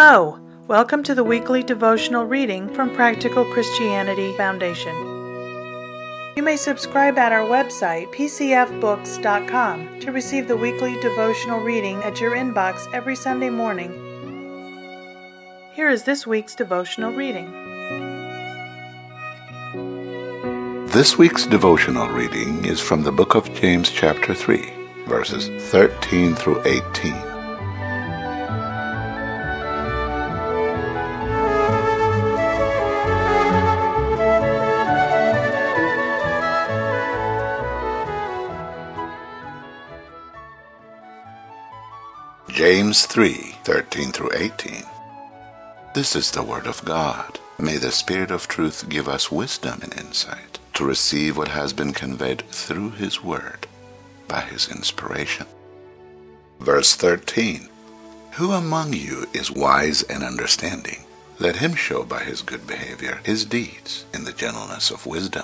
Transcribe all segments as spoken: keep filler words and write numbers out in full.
Hello! Welcome to the weekly devotional reading from Practical Christianity Foundation. You may subscribe at our website, p c f books dot com, to receive the weekly devotional reading at your inbox every Sunday morning. Here is this week's devotional reading. This week's devotional reading is from the book of James chapter three, verses thirteen through eighteen. James three, thirteen through eighteen. This is the word of God. May the Spirit of truth give us wisdom and insight to receive what has been conveyed through His word by His inspiration. Verse thirteen. Who among you is wise and understanding? Let him show by his good behavior his deeds in the gentleness of wisdom.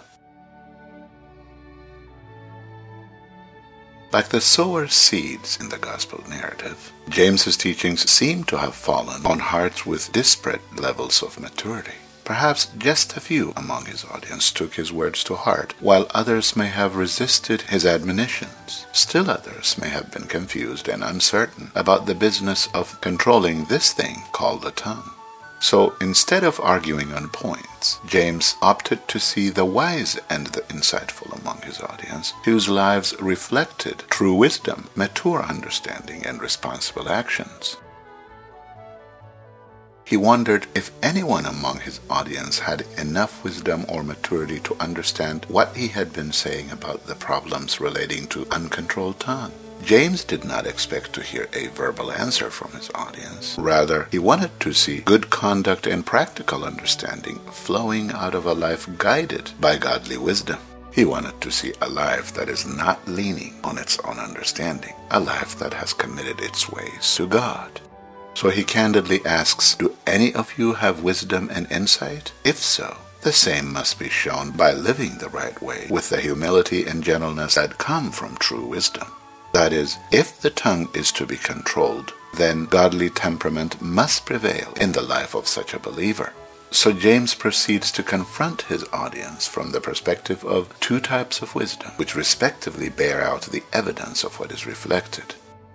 Like the sower's seeds in the gospel narrative, James's teachings seem to have fallen on hearts with disparate levels of maturity. Perhaps just a few among his audience took his words to heart, while others may have resisted his admonitions. Still others may have been confused and uncertain about the business of controlling this thing called the tongue. So instead of arguing on points, James opted to see the wise and the insightful among his audience, whose lives reflected true wisdom, mature understanding, and responsible actions. He wondered if anyone among his audience had enough wisdom or maturity to understand what he had been saying about the problems relating to uncontrolled tongue. James did not expect to hear a verbal answer from his audience. Rather, he wanted to see good conduct and practical understanding flowing out of a life guided by godly wisdom. He wanted to see a life that is not leaning on its own understanding, a life that has committed its ways to God. So he candidly asks, do any of you have wisdom and insight? If so, the same must be shown by living the right way with the humility and gentleness that come from true wisdom. That is, if the tongue is to be controlled, then godly temperament must prevail in the life of such a believer. So James proceeds to confront his audience from the perspective of two types of wisdom, which respectively bear out the evidence of what is reflected.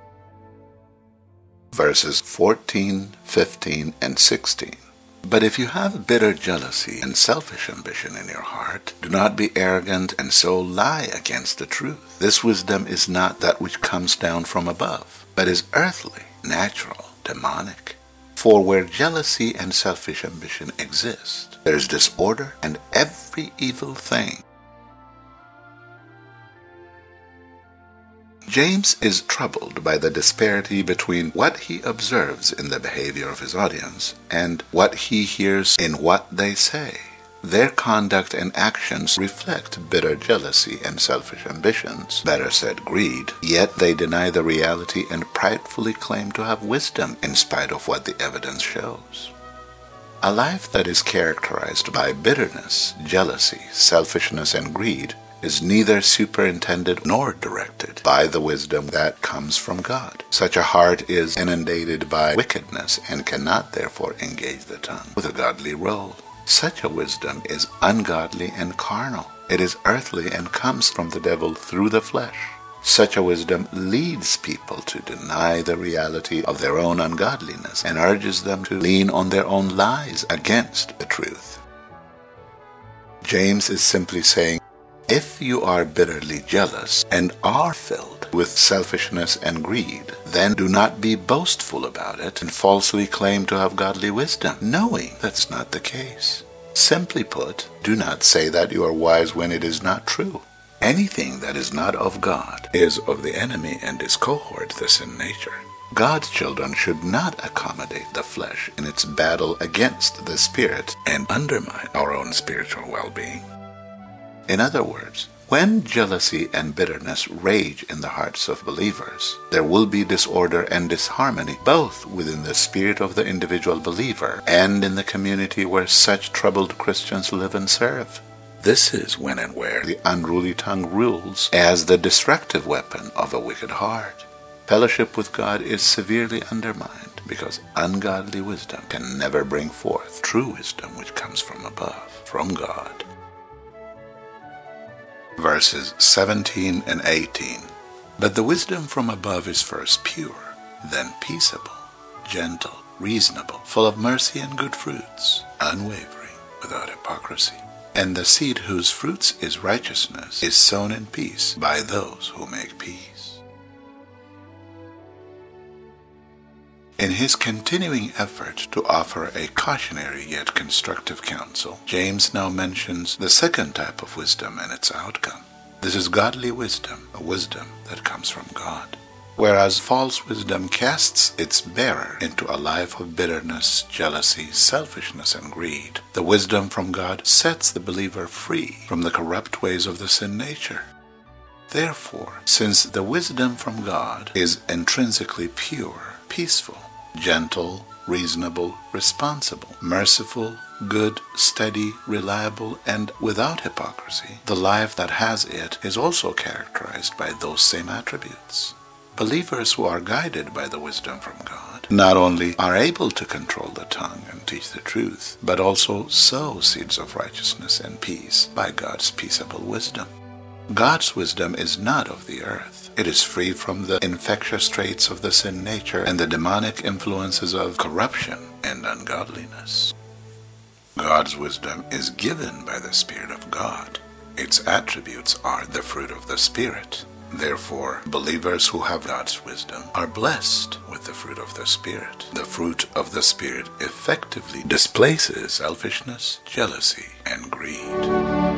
Verses fourteen, fifteen, and sixteen. But if you have bitter jealousy and selfish ambition in your heart, do not be arrogant and so lie against the truth. This wisdom is not that which comes down from above, but is earthly, natural, demonic. For where jealousy and selfish ambition exist, there is disorder and every evil thing. James is troubled by the disparity between what he observes in the behavior of his audience and what he hears in what they say. Their conduct and actions reflect bitter jealousy and selfish ambitions, better said greed, yet they deny the reality and pridefully claim to have wisdom in spite of what the evidence shows. A life that is characterized by bitterness, jealousy, selfishness, and greed is neither superintended nor directed by the wisdom that comes from God. Such a heart is inundated by wickedness and cannot therefore engage the tongue with a godly role. Such a wisdom is ungodly and carnal. It is earthly and comes from the devil through the flesh. Such a wisdom leads people to deny the reality of their own ungodliness and urges them to lean on their own lies against the truth. James is simply saying, if you are bitterly jealous and are filled with selfishness and greed, then do not be boastful about it and falsely claim to have godly wisdom, knowing that's not the case. Simply put, do not say that you are wise when it is not true. Anything that is not of God is of the enemy and is cohortless in nature. God's children should not accommodate the flesh in its battle against the spirit and undermine our own spiritual well-being. In other words, when jealousy and bitterness rage in the hearts of believers, there will be disorder and disharmony both within the spirit of the individual believer and in the community where such troubled Christians live and serve. This is when and where the unruly tongue rules as the destructive weapon of a wicked heart. Fellowship with God is severely undermined. because ungodly wisdom can never bring forth true wisdom which comes from above, from God. Verses seventeen and eighteen. But the wisdom from above is first pure, then peaceable, gentle, reasonable, full of mercy and good fruits, unwavering, without hypocrisy. And the seed whose fruits is righteousness is sown in peace by those who make peace. In his continuing effort to offer a cautionary yet constructive counsel, James now mentions the second type of wisdom and its outcome. This is godly wisdom, a wisdom that comes from God. Whereas false wisdom casts its bearer into a life of bitterness, jealousy, selfishness, and greed, the wisdom from God sets the believer free from the corrupt ways of the sin nature. Therefore, since the wisdom from God is intrinsically pure, peaceful, gentle, reasonable, responsible, merciful, good, steady, reliable, and without hypocrisy, the life that has it is also characterized by those same attributes. Believers who are guided by the wisdom from God not only are able to control the tongue and teach the truth, but also sow seeds of righteousness and peace by God's peaceable wisdom. God's wisdom is not of the earth. It is free from the infectious traits of the sin nature and the demonic influences of corruption and ungodliness. God's wisdom is given by the Spirit of God. Its attributes are the fruit of the Spirit. Therefore, believers who have God's wisdom are blessed with the fruit of the Spirit. The fruit of the Spirit effectively displaces selfishness, jealousy, and greed.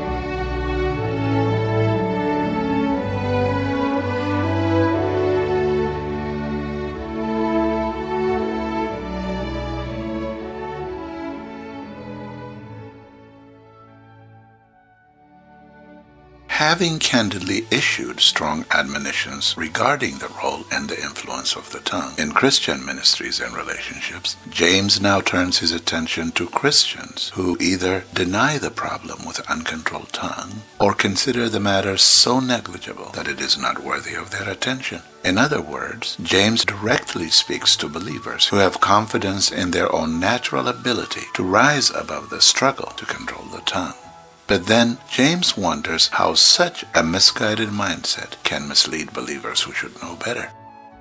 Having candidly issued strong admonitions regarding the role and the influence of the tongue in Christian ministries and relationships, James now turns his attention to Christians who either deny the problem with uncontrolled tongue or consider the matter so negligible that it is not worthy of their attention. In other words, James directly speaks to believers who have confidence in their own natural ability to rise above the struggle to control the tongue. But then James wonders how such a misguided mindset can mislead believers who should know better.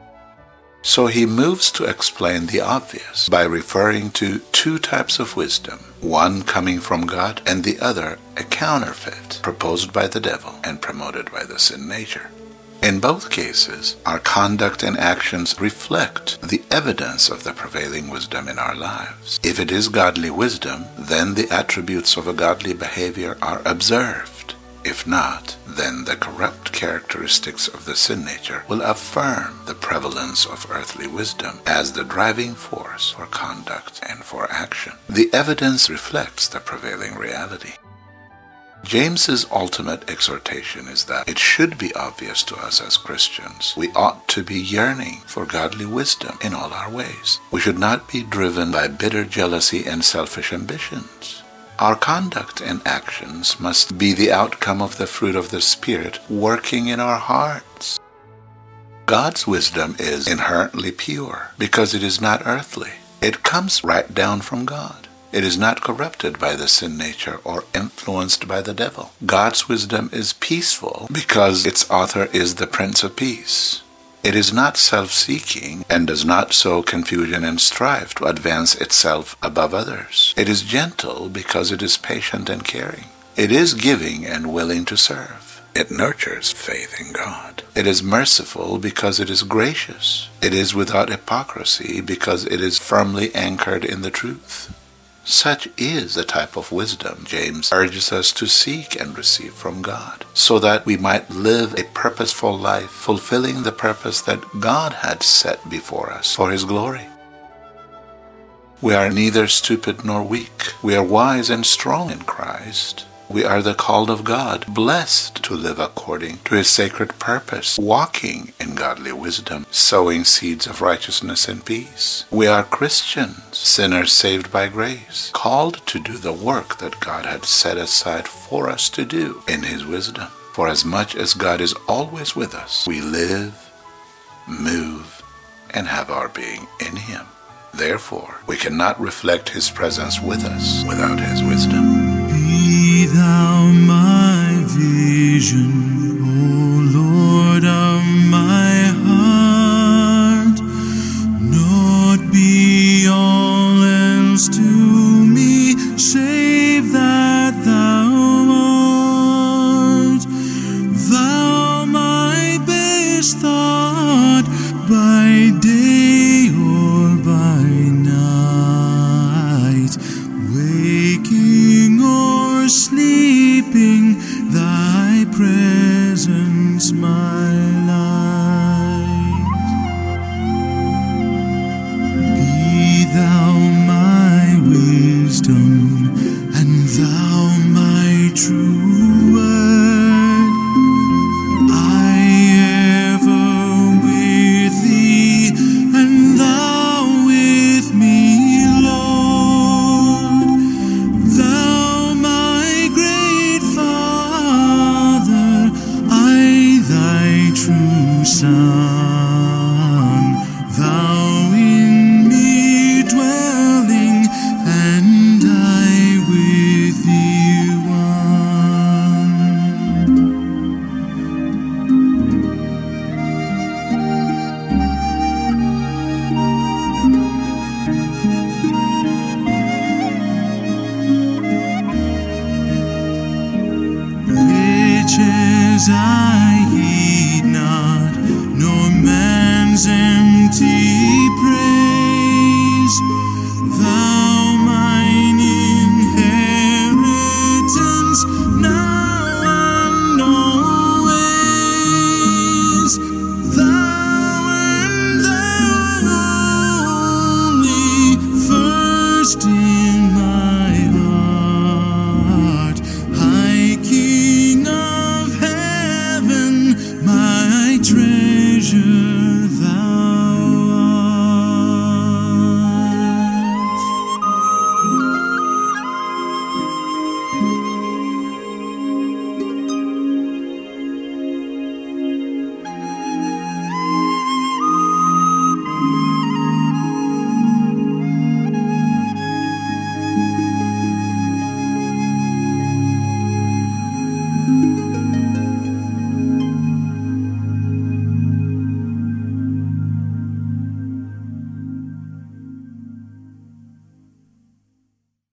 So he moves to explain the obvious by referring to two types of wisdom, one coming from God and the other a counterfeit proposed by the devil and promoted by the sin nature. In both cases, our conduct and actions reflect the evidence of the prevailing wisdom in our lives. If it is godly wisdom, then the attributes of a godly behavior are observed. If not, then the corrupt characteristics of the sin nature will affirm the prevalence of earthly wisdom as the driving force for conduct and for action. The evidence reflects the prevailing reality. James's ultimate exhortation is that it should be obvious to us as Christians we ought to be yearning for godly wisdom in all our ways. We should not be driven by bitter jealousy and selfish ambitions. Our conduct and actions must be the outcome of the fruit of the Spirit working in our hearts. God's wisdom is inherently pure because it is not earthly. It comes right down from God. It is not corrupted by the sin nature or influenced by the devil. God's wisdom is peaceful because its author is the Prince of Peace. It is not self-seeking and does not sow confusion and strive to advance itself above others. It is gentle because it is patient and caring. It is giving and willing to serve. It nurtures faith in God. It is merciful because it is gracious. It is without hypocrisy because it is firmly anchored in the truth. Such is the type of wisdom James urges us to seek and receive from God, so that we might live a purposeful life, fulfilling the purpose that God had set before us for His glory. We are neither stupid nor weak. We are wise and strong in Christ. We are the called of God, blessed to live according to His sacred purpose, walking in godly wisdom, sowing seeds of righteousness and peace. We are Christians, sinners saved by grace, called to do the work that God had set aside for us to do in His wisdom. For as much as God is always with us, we live, move, and have our being in Him. Therefore, we cannot reflect his presence with us without his wisdom. Be thou my vision, O Lord of my heart, not be all else to me, save that thou art. Thou my best thought by day or by night, waking or sleeping, thy presence my light. Be thou my wisdom, and thou my true word. I ever with thee, and thou with me, Lord. Thou my great Father, I thy true Son, thou in me dwelling, and I with thee one. Riches I heed not, nor man's empty